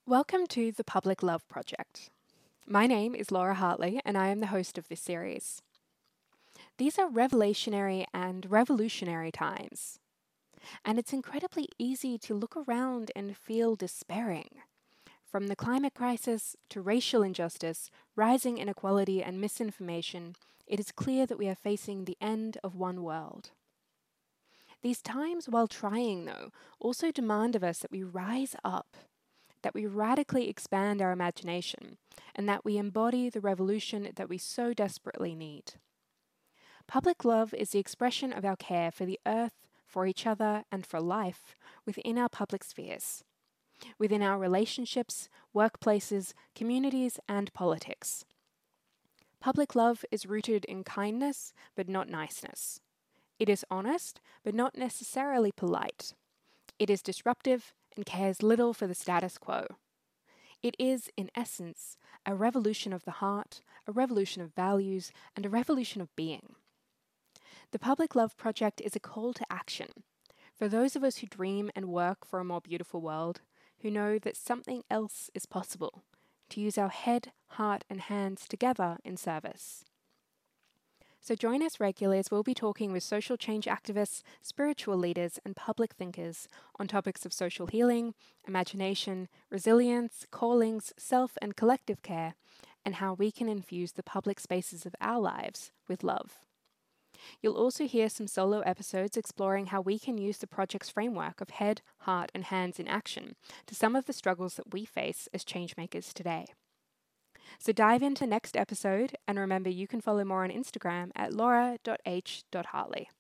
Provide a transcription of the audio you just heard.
Welcome to the Public Love Project. My name is Laura Hartley, and I am the host of this series. These are revelationary and revolutionary times, and it's incredibly easy to look around and feel despairing. From the climate crisis to racial injustice, rising inequality, and misinformation, it is clear that we are facing the end of one world. These times, while trying, though, also demand of us that we rise up, that we radically expand our imagination, and that we embody the revolution that we so desperately need. Public love is the expression of our care for the earth, for each other, and for life within our public spheres, within our relationships, workplaces, communities, and politics. Public love is rooted in kindness, but not niceness. It is honest, but not necessarily polite. It is disruptive and cares little for the status quo. It is, in essence, a revolution of the heart, a revolution of values, and a revolution of being. The Public Love Project is a call to action for those of us who dream and work for a more beautiful world, who know that something else is possible, to use our head, heart, and hands together in service. So join us regularly as we'll be talking with social change activists, spiritual leaders, and public thinkers on topics of social healing, imagination, resilience, callings, self and collective care, and how we can infuse the public spaces of our lives with love. You'll also hear some solo episodes exploring how we can use the project's framework of head, heart, and hands in action to some of the struggles that we face as changemakers today. So dive into next episode, and remember you can follow more on Instagram at laura.h.hartley.